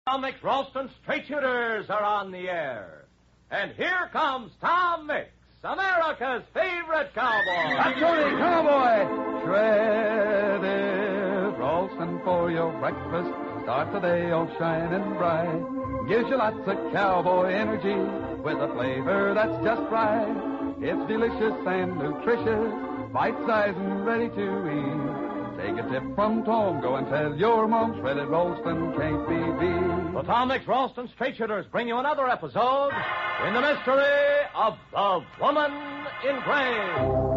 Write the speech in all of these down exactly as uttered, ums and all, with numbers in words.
Tom Mix Ralston Straight Shooters are on the air. And here comes Tom Mix, America's favorite cowboy. That's Tony, cowboy. Shredded Ralston for your breakfast. Start the day all shining bright. Gives you lots of cowboy energy with a flavor that's just right. It's delicious and nutritious, bite-sized and ready to eat. Take a tip from Tom. Go and tell your mom Shredded Ralston can't be beat. The Tom Mix Ralston Straight Shooters bring you another episode in the mystery of The Woman in Gray.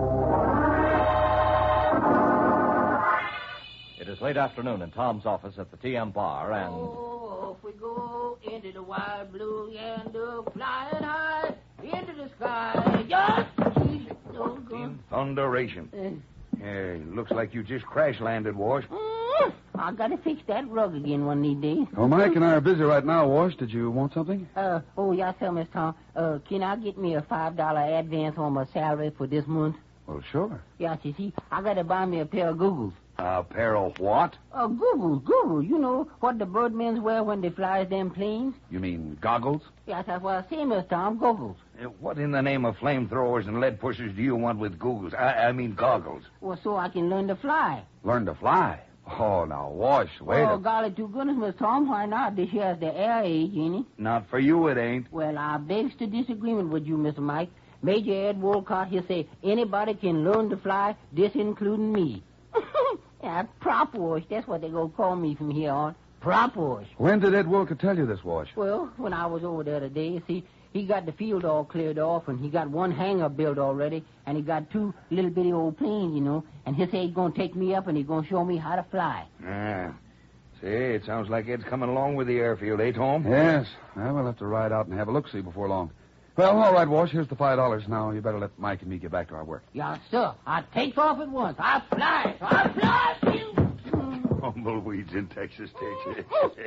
It is late afternoon in Tom's office at the T M bar, and... Oh, off we go into the wild blue yonder, flying high into the sky. Just oh, In thunderation. Uh, Hey, looks like you just crash-landed, Wash. mm, I gotta fix that rug again one of these days. Oh, Mike and I are busy right now, Wash. Did you want something? Uh, oh, yes, sir, Miss Tom. Uh, can I get me a five dollar advance on my salary for this month? Well, sure. Yes, you see, I gotta buy me a pair of googles. A pair of what? Uh, googles, googles. You know what the birdmen wear when they fly them planes? You mean goggles? Yes, that's what I say, Miss Tom, googles. Uh, What in the name of flamethrowers and lead pushers do you want with googles? I, I mean goggles. Well, so I can learn to fly. Learn to fly. Oh, now, Wash, wait oh, a... golly, to goodness, Miss Tom, why not? This here's the air age, ain't it? Not for you, it ain't. Well, I begs to disagreement with you, Mister Mike. Major Ed Wolcott, he'll say anybody can learn to fly, this including me. Yeah, prop wash, that's what they gonna call me from here on. Prop wash. When did Ed Wilker tell you this, Wash? Well, when I was over there today, you see, he got the field all cleared off, and he got one hangar built already, and he got two little bitty old planes, you know, and he say he's gonna take me up and he's gonna show me how to fly. Ah. Say, it sounds like Ed's coming along with the airfield, eh, Tom? Yes. Well, we'll have to ride out and have a look-see before long. Well, all right, Wash, here's the five dollars. Now, you better let Mike and me get back to our work. Yes, sir. I take off at once. I fly. I fly. Tumbleweeds in Texas, Texas.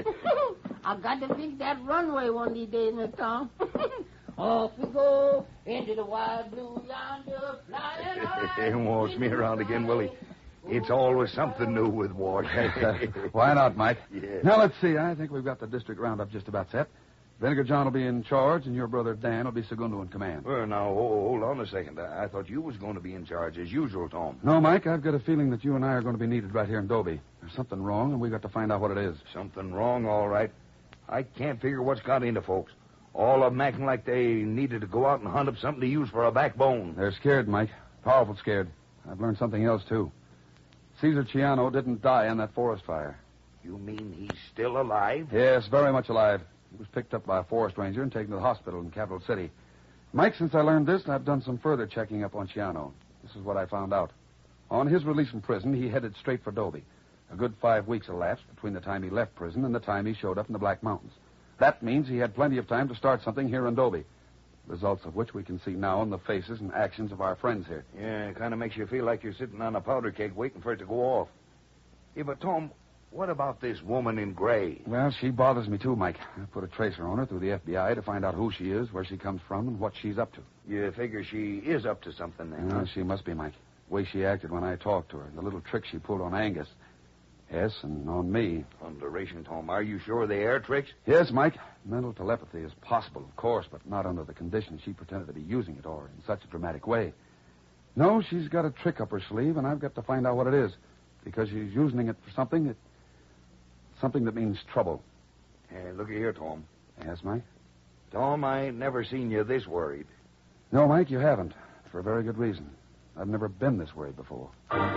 I got to fix that runway one of these days, Miss Tom. Off we go into the wild blue yonder, flying high. He wants me around again, Willie. It's always something new with Wash. Why not, Mike? Yeah. Now, let's see. I think we've got the district roundup just about set. Vinegar John will be in charge, and your brother Dan will be segundo in command. Well, now, hold, hold on a second. I, I thought you was going to be in charge as usual, Tom. No, Mike, I've got a feeling that you and I are going to be needed right here in Dobie. There's something wrong, and we've got to find out what it is. Something wrong, all right. I can't figure what's got into folks. All of them acting like they needed to go out and hunt up something to use for a backbone. They're scared, Mike. Powerful scared. I've learned something else, too. Caesar Ciano didn't die in that forest fire. You mean he's still alive? Yes, very much alive. He was picked up by a forest ranger and taken to the hospital in Capital City. Mike, since I learned this, I've done some further checking up on Ciano. This is what I found out. On his release from prison, he headed straight for Dobie. A good five weeks elapsed between the time he left prison and the time he showed up in the Black Mountains. That means he had plenty of time to start something here in Dobie. Results of which we can see now in the faces and actions of our friends here. Yeah, it kind of makes you feel like you're sitting on a powder keg waiting for it to go off. Yeah, but, Tom, what about this woman in gray? Well, she bothers me, too, Mike. I put a tracer on her through the F B I to find out who she is, where she comes from, and what she's up to. You figure she is up to something then, huh? Well, she must be, Mike. The way she acted when I talked to her, and the little trick she pulled on Angus. Yes, and on me. Thunderation, Tom. Are you sure they are tricks? Yes, Mike. Mental telepathy is possible, of course, but not under the conditions she pretended to be using it or in such a dramatic way. No, she's got a trick up her sleeve, and I've got to find out what it is. Because she's using it for something that... something that means trouble. Hey, looky here, Tom. Yes, Mike? Tom, I ain't never seen you this worried. No, Mike, you haven't. For a very good reason. I've never been this worried before.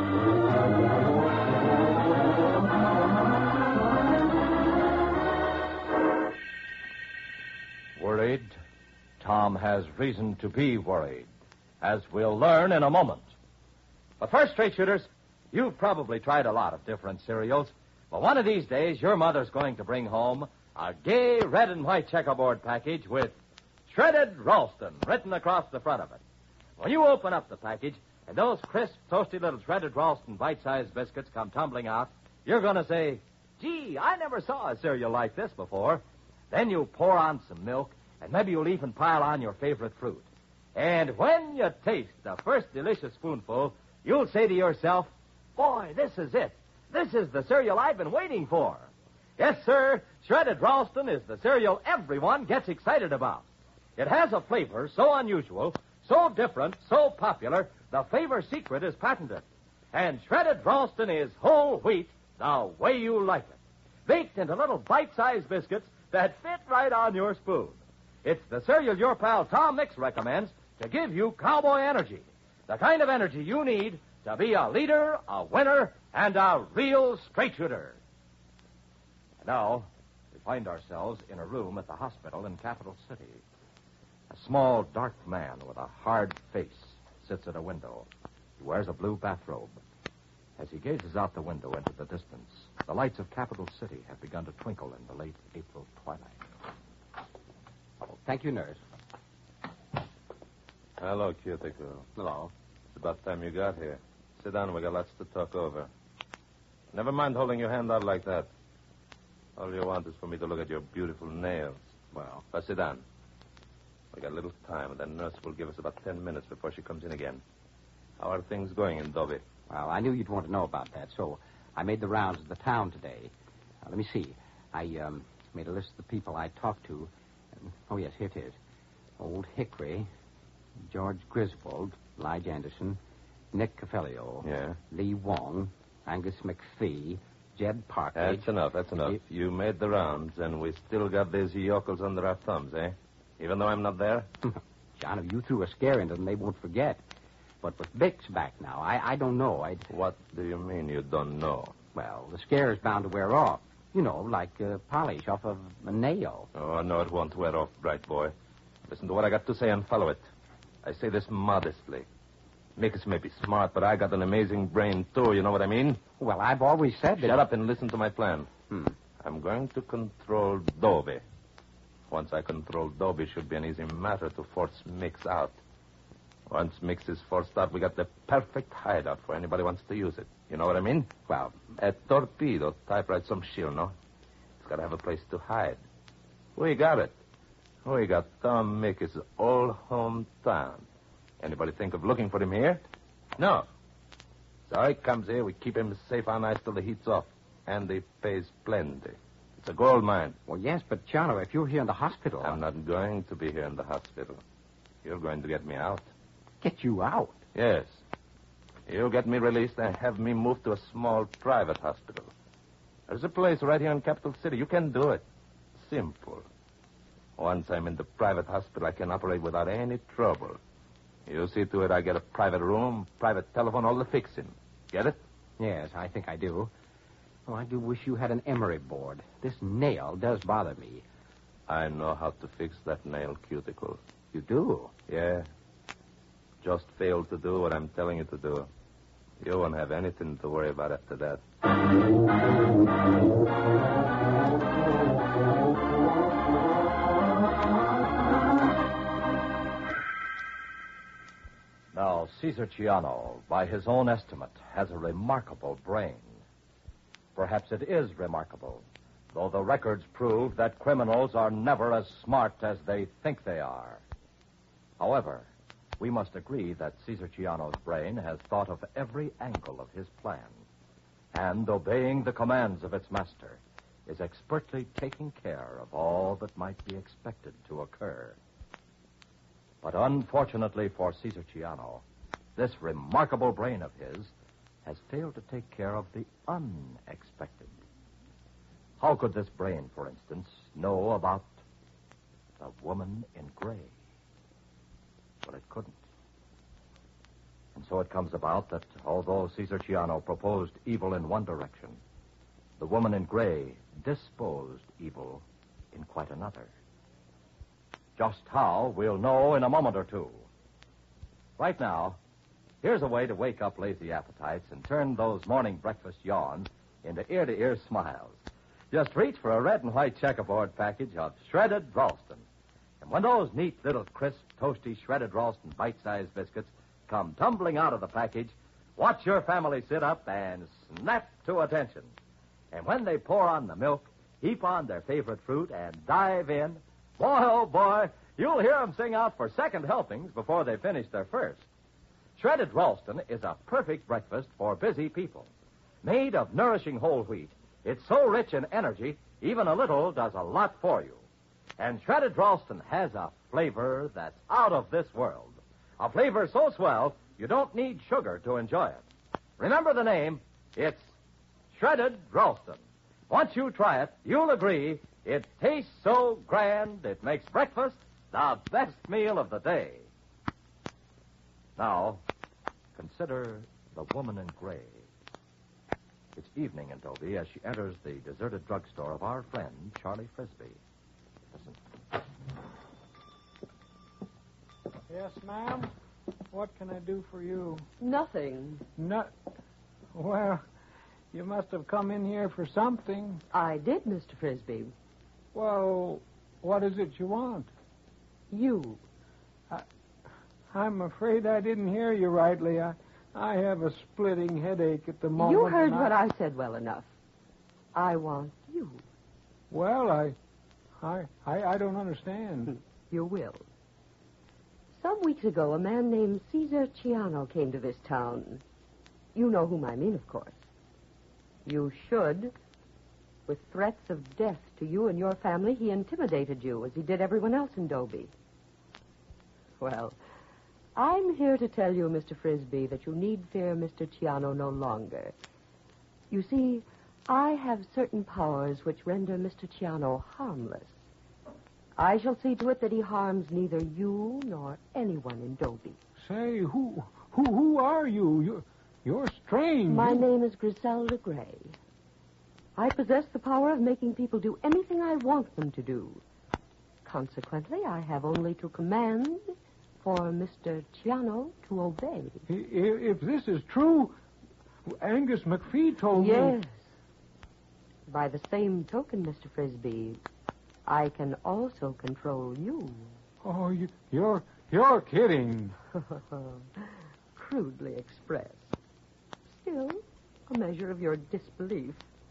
Worried? Tom has reason to be worried, as we'll learn in a moment. But first, straight shooters, you've probably tried a lot of different cereals. But one of these days, your mother's going to bring home a gay red and white checkerboard package with Shredded Ralston written across the front of it. When you open up the package and those crisp, toasty little Shredded Ralston bite-sized biscuits come tumbling out, you're going to say, gee, I never saw a cereal like this before. Then you pour on some milk, and maybe you'll even pile on your favorite fruit. And when you taste the first delicious spoonful, you'll say to yourself, boy, this is it. This is the cereal I've been waiting for. Yes, sir, Shredded Ralston is the cereal everyone gets excited about. It has a flavor so unusual, so different, so popular, the flavor secret is patented. And Shredded Ralston is whole wheat the way you like it. Baked into little bite-sized biscuits that fit right on your spoon. It's the cereal your pal Tom Mix recommends to give you cowboy energy. The kind of energy you need to be a leader, a winner, and a real straight shooter. And now, we find ourselves in a room at the hospital in Capital City. A small, dark man with a hard face sits at a window. He wears a blue bathrobe. As he gazes out the window into the distance, the lights of Capital City have begun to twinkle in the late April twilight. Oh, thank you, nurse. Hello, Cuticle. Hello. It's about time you got here. Sit down. We got lots to talk over. Never mind holding your hand out like that. All you want is for me to look at your beautiful nails. Well, Now sit down. We got a little time, and the nurse will give us about ten minutes before she comes in again. How are things going in Dobie? well, I knew you'd want to know about that, so I made the rounds of the town today. Now, let me see. I um, made a list of the people I talked to. Um, oh, yes, here it is. Old Hickory, George Griswold, Lige Anderson, Nick Caffelio, Yeah? Lee Wong, Angus McPhee, Jed Parker. That's enough, that's enough. You- You made the rounds, and we still got these yokels under our thumbs, eh? Even though I'm not there? John, if you threw a scare into them, they won't forget. But with Bix back now, I, I don't know. I'd... What do you mean you don't know? Well, the scare is bound to wear off. You know, like uh, polish off of a nail. Oh, no, it won't wear off, bright boy. Listen to what I got to say and follow it. I say this modestly. Mix may be smart, but I got an amazing brain, too. You know what I mean? Well, I've always said that... Shut up and listen to my plan. Hmm. I'm going to control Dobie. Once I control Dobie, it should be an easy matter to force Mix out. Once Mix is forced out, we got the perfect hideout for anybody who wants to use it. You know what I mean? Well, A torpedo type right some shield, no? It's got to have a place to hide. We got it. We got Tom Mix's old hometown. Anybody think of looking for him here? No. So he comes here, we keep him safe on ice till the heat's off. And he pays plenty. It's a gold mine. well, yes, but, Chano, if you're here in the hospital... I'm not going to be here in the hospital. You're going to get me out. Get you out. Yes. You'll get me released and have me moved to a small private hospital. There's a place right here in Capital City. You can do it. Simple. Once I'm in the private hospital, I can operate without any trouble. You see to it I get a private room, private telephone, all the fixing. Get it? Yes, I think I do. Oh, I do wish you had an emery board. This nail does bother me. I know how to fix that nail cuticle. You do? Yeah. Just fail to do what I'm telling you to do. You won't have anything to worry about after that. Now, Caesar Ciano, by his own estimate, has a remarkable brain. Perhaps it is remarkable, though the records prove that criminals are never as smart as they think they are. However, we must agree that Caesar Ciano's brain has thought of every angle of his plan, and, obeying the commands of its master, is expertly taking care of all that might be expected to occur. But unfortunately for Caesar Ciano, this remarkable brain of his has failed to take care of the unexpected. How could this brain, for instance, know about the woman in gray? Well, it couldn't. And so it comes about that although Caesar Ciano proposed evil in one direction, the woman in gray disposed evil in quite another. Just how, we'll know in a moment or two. Right now, here's a way to wake up lazy appetites and turn those morning breakfast yawns into ear-to-ear smiles. Just reach for a red and white checkerboard package of shredded Ralston. And when those neat little crisp, toasty, shredded Ralston bite-sized biscuits come tumbling out of the package, watch your family sit up and snap to attention. And when they pour on the milk, heap on their favorite fruit, and dive in, boy, oh boy, you'll hear them sing out for second helpings before they finish their first. Shredded Ralston is a perfect breakfast for busy people. Made of nourishing whole wheat, it's so rich in energy, even a little does a lot for you. And shredded Ralston has a flavor that's out of this world. A flavor so swell, you don't need sugar to enjoy it. Remember the name. It's Shredded Ralston. Once you try it, you'll agree it tastes so grand it makes breakfast the best meal of the day. Now, consider the woman in gray. It's evening in Dobie as she enters the deserted drugstore of our friend, Charlie Frisbee. Listen. Yes, ma'am? What can I do for you? Nothing. Not... Well, you must have come in here for something. I did, Mister Frisbee. Well, what is it you want? You. I, I'm afraid I didn't hear you rightly. I, I have a splitting headache at the moment. You heard and what I said well enough. I want you. Well, I... I, I, I don't understand. You will. Some weeks ago, a man named Caesar Ciano came to this town. You know whom I mean, of course. You should. With threats of death to you and your family, he intimidated you, as he did everyone else in Dobie. Well, I'm here to tell you, Mister Frisbee, that you need fear Mister Ciano no longer. You see, I have certain powers which render Mister Ciano harmless. I shall see to it that he harms neither you nor anyone in Dobie. Say, who who who are you? You're, you're strange. My You- name is Griselda Gray. I possess the power of making people do anything I want them to do. Consequently, I have only to command for Mister Ciano to obey. I- If this is true, Angus McPhee told Yes. me... By the same token, Mister Frisbee, I can also control you. Oh, you, you're you're kidding. Crudely expressed. Still, a measure of your disbelief.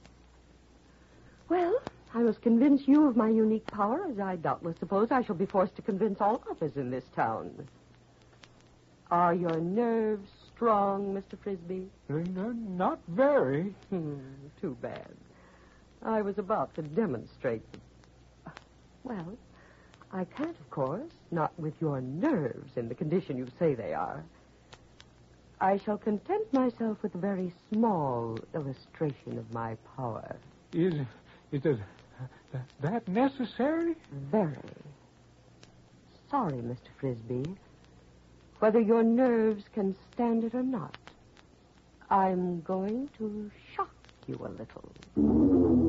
Well, I must convince you of my unique power, as I doubtless suppose I shall be forced to convince all others in this town. Are your nerves strong, Mister Frisbee? N- Not very. Hmm, too bad. I was about to demonstrate. Well, I can't, of course, not with your nerves in the condition you say they are. I shall content myself with a very small illustration of my power. Is is it that necessary? Very. Sorry, Mister Frisbee. Whether your nerves can stand it or not, I'm going to shock you a little.